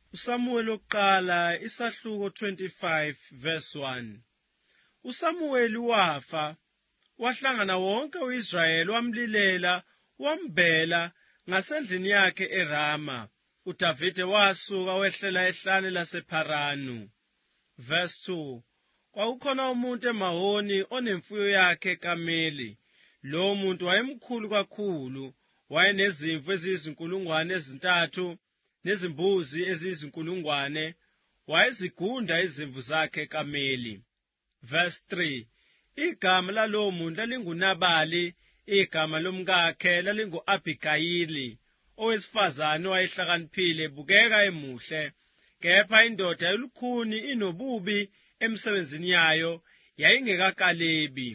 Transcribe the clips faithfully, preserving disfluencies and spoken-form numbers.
uSamuel oqala isahluko twenty-five verse one. uSamuel wafa, wahlangana wonke uIsrayeli wamlilela, wambela ngasendlini yakhe eRama. uDavide wasuka wehlela ehlane lasePharanu. Verse two. Kwakukhona umuntu eMahoni onemfuyo yakhe kameli. Lo muntu wayemkhulu kakhulu, wayenezimvu eziyizinkulungwane ezintathu nezimbuzi eziyizinkulungwane, wayezigunda izimvu zakhe kameli. Verse three. Igama lalowo muntu lalinguNabali, igama lomkakhe lalingu-Abhigayili, owesifazane owayehlakaniphile, bukeka emuhle, kepha indoda yolukhuni inobubi emsebenzini yayo, yayingekakalebi.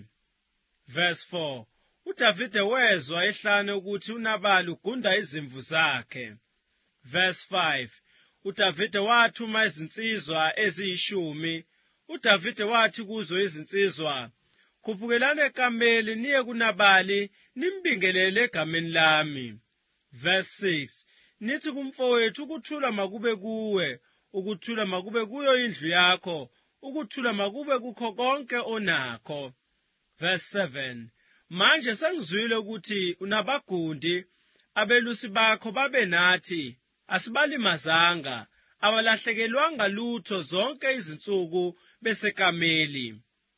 Verse four. uDavide wezwa ehlane ukuthi uNabali ugunda izimvu zakhe. Verse five. uDavide wathuma izinsizwa eziyishumi. uDavide wathi kuzo izinsizwa, khuphukelani ekameli niye kuNabali nimbingelele egameni lami. Verse six. Nithi kumfowethu, ukuthula makube kuwe, ukuthula makube kuyo indlu yakho, ukuthula makube kukho konke onakho. Verse seven. Manje sengizwile ukuthi unabagundi, abelusi bakho babe nathi, asibalimazanga, awalahlekelwanga lutho zonke izinsuku besekameli.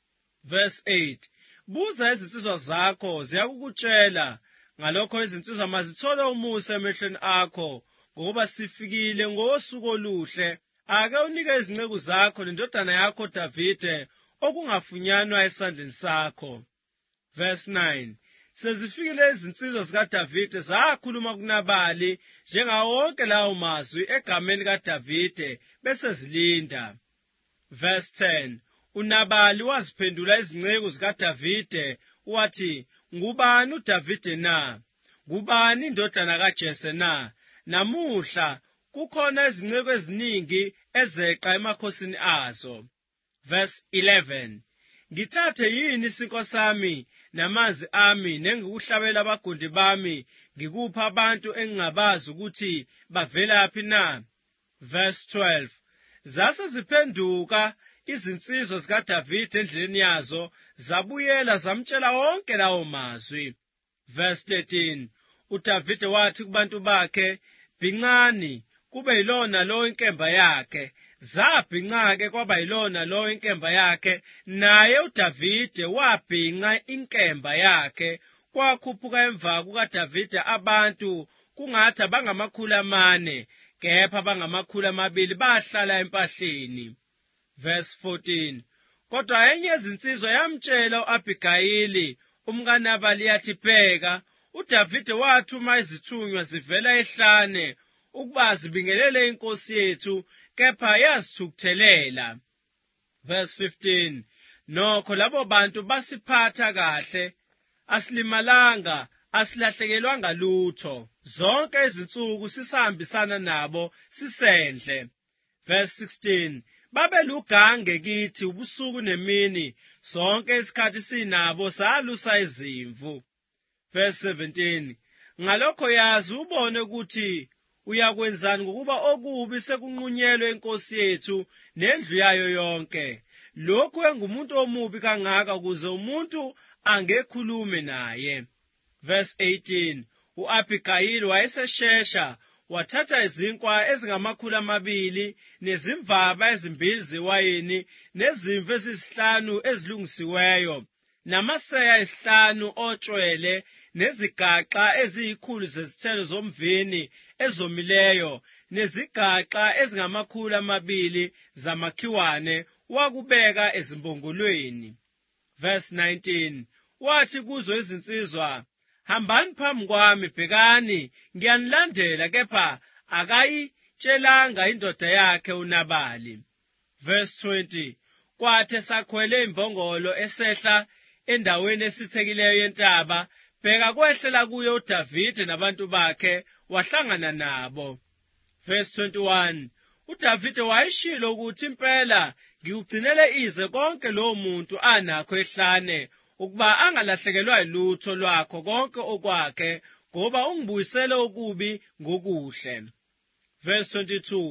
Verse eight. Buza izinsizwa zakho ziyakukutshela, ngalokho izinsizwa mazithole umusa emehlweni akho, ngoba sifikile ngosuku oluhle. Ake unike izinceku zakho nendodana yakho Davide okungafunyanwa esandleni sakho. Verse nine. Sezifikile izinsizwa zikaDavide zakhuluma kuNabali njengawo wonke lawo mazwi egameni kaDavide besezilinda. Verse ten. uNabali waziphendula izinceku zikaDavide wathi, ngubani uDavide na? Ngubani indodana kaJese na? Namuhla kukhona izinceku eziningi ezeqa emakhosini azo. Verse eleven. Ngithathe yini isinko sami namanzi ami nengikuhlabela abagundi bami, ngikupha abantu engingabazi ukuthi bavelaphi na? Verse twelve. Zase ziphenduka izinsizwa zikaDavide endleleni yazo, zabuyela zamtshela wonke lawo mazwi. Verse thirteen. uDavide wathi kubantu bakhe, bhincani, kube yilona lo inkemba yakhe. Zabhinca-ke kwaba yilona lo inkemba yakhe, naye uDavide wabhinca inkemba yakhe. Kwakhuphuka emva kukaDavide abantu kungathi abangamakhulu amane, kepha abangamakhulu amabili bahlala empahleni. Verse fourteen. Kodwa enye yezinsizwa yamtshela u-Abhigayili umkaNabali yathi, bheka, uDavide wathuma izithunywa zivela ehlane ukuba zibingelele inkosi yethu, kepha yazithukuthelela. Verse fifteen. Nokho labo bantu basiphatha kahle, asilimalanga, asilahlekelwanga lutho. Zonke izinsuku sisahambisana nabo sisendle. Verse sixteen. Babe lugange kithi ubusuku nemini, sonke isikhathi sinabo salusa izimvu. Verse seventeen. Ngalokho yazi ubone ukuthi uyakwenzani ngokuba okubi sekunqunyelwe inkosi yethu nendlu yayo yonke. Lokhu engumuntu omubi kangaka ukuze umuntu angekhulume naye. Verse eighteen. u-Abhigayili wayeseshesha, wathatha izinkwa ezingamakhulu amabili nezimvaba ezimbili zewayini nezimvu ezisihlanu ezilungisiweyo, namaseya esihlanu otshwele, nezigaxa eziyikhulu zezithelo zomvini ezomileyo, nezigaxa ezingamakhulu amabili zamakhiwane, wakubeka ezimbongolweni. Verse nineteen. Wathi kuzo izinsizwa, hambani phambi kwami, bhekani, ngiyanilandela, kepha akayitshelanga indoda yakhe uNabali. Verse twenty. Kwathe sakhwele imbongolo esehla endaweni esithekileyo yentaba, bheka kwehlela kuyo uDavide nabantu bakhe, wahlangana nabo. Verse twenty-one. uDavide wayishilo ukuthi impela ngikugcinele ize konke lo muntu anakho ehlane, ukuba angalahlekelwa yilutho lwakho konke okwakhe, ngoba ungibuyisele okubi ngokuhle. Verse twenty-two.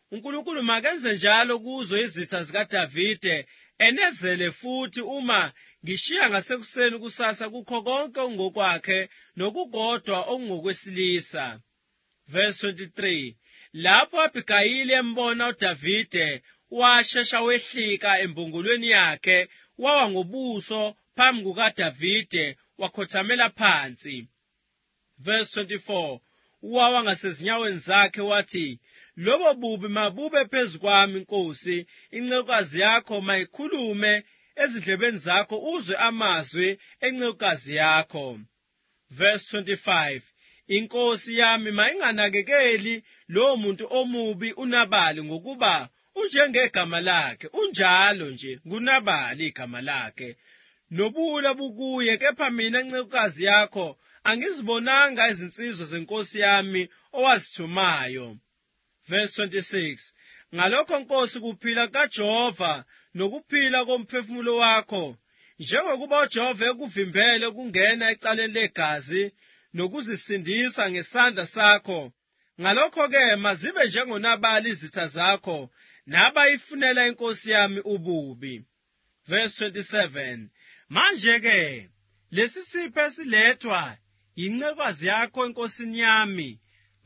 uNkulunkulu makenze njalo kuzo izitha zikaDavide, enezele futhi uma ngishiya ngasekuseni kusasa kukho konke okungokwakhe nokukodwa okungokwesilisa. Verse twenty-three. Lapho Abigayili embona uDavide washesha wehlika embongolweni yakhe, wawa ngobuso phambi kukaDavide wakhothamela phansi. Verse twenty-four. Wawa ngasezinyaweni zakhe wathi, lobo bubi mabube phezu kwami Nkosi, incekukazi yakho mayikhulume ezindlebeni zakho uzwe amazwi encekukazi yakho. Verse twenty-five. Inkosi yami mayinganakekeli lo muntu omubi uNabali ngokuba unjengegama lakhe, unjalo nje nguNabali igama lakhe. Nobula bukuye, kepha mina ncekukazi yakho angizibonanga izinsizwa zenkosi yami owazithumayo. Verse twenty-six. Ngalokho Nkosi kuphila kaJehova nokuphila komphefumulo wakho, njengokuba uJehova ekuvimbele ukungena ecaleni legazi nokuzisindisa ngesandla sakho, ngalokho-ke mazibe njengoNabali izitha zakho nabayifunela inkosi yami ububi. Verse twenty-seven. Manje-ke lesi sipho esilethwa yincekukazi yakho enkosini yami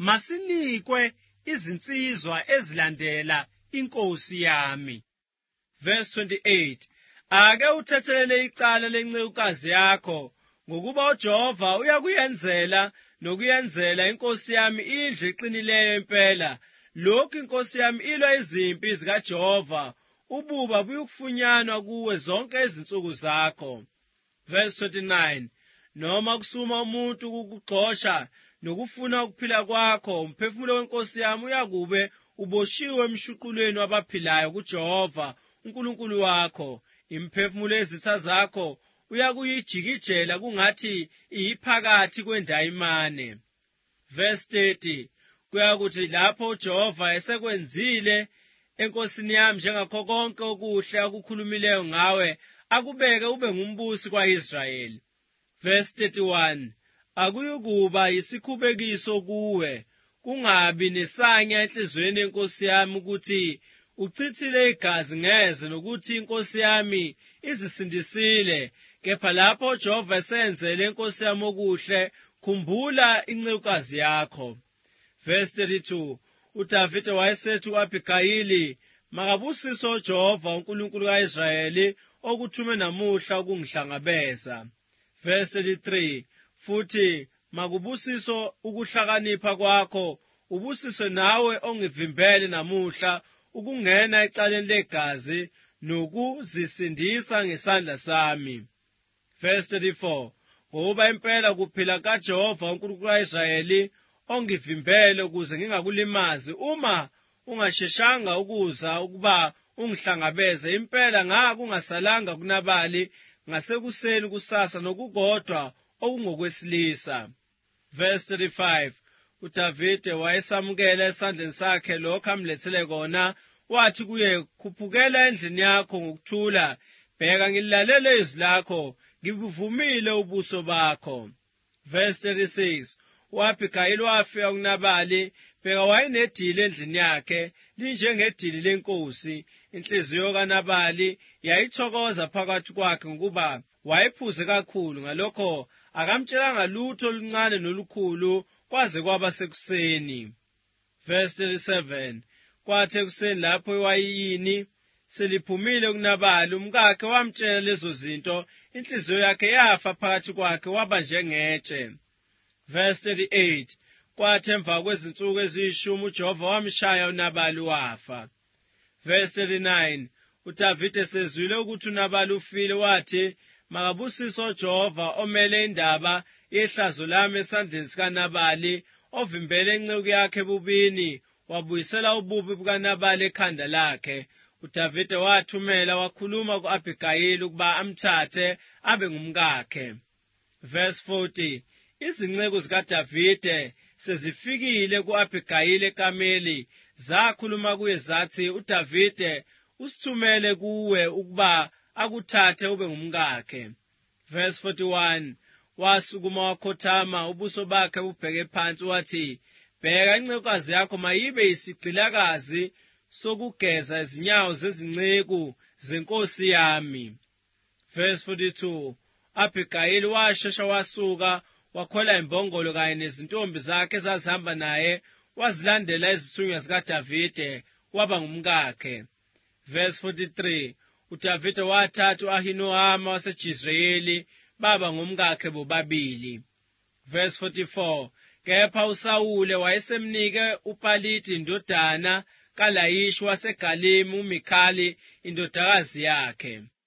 masinikwe izinsizwa ezilandela inkosi yami. Verse twenty-eight. Ake uthethelele icala lencekukazi yakho, ngokuba uJehova uyakuyenzela nokuyenzela inkosi yami indlu eqinileyo impela. Lokhu inkosi yami ilwa izimpi zikaJehova, ububa buyukufunyanwa kuwe zonke izinsuku zakho. Verse twenty-nine. Noma kusuma umuntu ukukugxosha nokufuna ukuphila kwakho, umphefumulo wenkosi yami uyakube uboshiwe emshuqulweni wabaphilayo kuJehova uNkulunkulu wakho. Imphefumulo yezitha zakho uyakuyijikijela kungathi iyiphakathi kwendayimane. Verse thirty. Kuyakuthi lapho uJehova esekwenzile enkosini yami njengakho konke okuhle akukhulumileyo ngawe, akubeke ube ngumbusi kwa-Israyeli. Verse thirty-one. Akuyukuba yisikhubekiso kuwe, kungabi nesanya enhliziyweni yenkosi yami ukuthi uchithile igazi ngeze nokuthi inkosi yami izisindisile, kepha lapho uJehova esenzele inkosi yami okuhle, khumbula incekukazi yakho. Verse thirty-two. uDavide wayesethi u-Abigayili, makabusiswe uJehova uNkulunkulu ka-Israyeli okuthume namuhla ukungihlangabeza. Verse thirty-three. Futhi makubusiswe ukuhlakanipha kwakho, ubusiswe nawe ongivimbele namuhla ukungena ecaleni legazi nokuzisindisa ngesandla sami. Verse thirty-four. Ngoba impela kuphila kaJehova uNkulunkulu ka-Israyeli ongivimbele ukuze ngingakulimazi, uma ungasheshanga ukuza ukuba ungihlangabeze, impela ngakungasalanga kuNabali ngasekuseni kusasa nokukodwa okungokwesilisa. Verse thirty-five. uDavide wayesamukela esandleni sakhe lokho amlethele kona, wathi kuye, khuphukela endlini yakho ngokuthula, bheka ngilalele izwi lakho, ngibuvumile ubuso bakho. Verse thirty-six. U-Abigayili wafika kuNabali, bheka wayenedili endlini yakhe linjengedili lenkosi. Inhliziyo kaNabali yayithokoza phakathi kwakhe ngokuba wayephuze kakhulu, ngalokho akamtshelanga lutho oluncane nolukhulu kwaze kwaba sekuseni. Verse thirty-seven. Kwathi ekuseni lapho iwayini seliphumile kuNabali, umkakhe wamtshela lezo zinto, inhliziyo yakhe yafa phakathi kwakhe, waba njengetshe. Verse thirty-eight. Kwathi emva kwezinsuku eziyishumi uJehova wamshaya uNabali wafa. Verse thirty-nine. uDavide sezwile ukuthi uNabali ufile, wathi, makabusiswe uJehova omele indaba yehlazo lami esandleni sikaNabali, ovimbele inceku yakhe ebubini, wabuyisela ububi bukaNabali ekhanda lakhe. uDavide wathumela wakhuluma ku-Abigayili ukuba amthathe abe ngumkakhe. Verse forty. Izinceku zikaDavide sezifikile ku-Abigayili eKameli, zakhuluma kuye zathi, uDavide usithumele kuwe ukuba akuthathe ube ngumkakhe. Verse forty-one. Wasukuma wakhothama, ubuso bakhe bubheke phansi, wathi, bheka incekukazi yakho mayibe yisigqilakazi sokugeza izinyawo zezinceku zenkosi yami. Verse forty-two. Abigayili washesha wasuka wakhwela imbongolo kanye nezintombi zakhe ezazihamba naye wazilandela izithunywa zikaDavide waba ngumkakhe. Verse forty-three. uDavide wathatha u-Ahinoama waseJezreeli baba ngumkakhe bobabili. Verse forty-four. Kepha uSawule wayesemnike uPaliti indodana kaLayishi waseGalimi uMikhali indodakazi yakhe.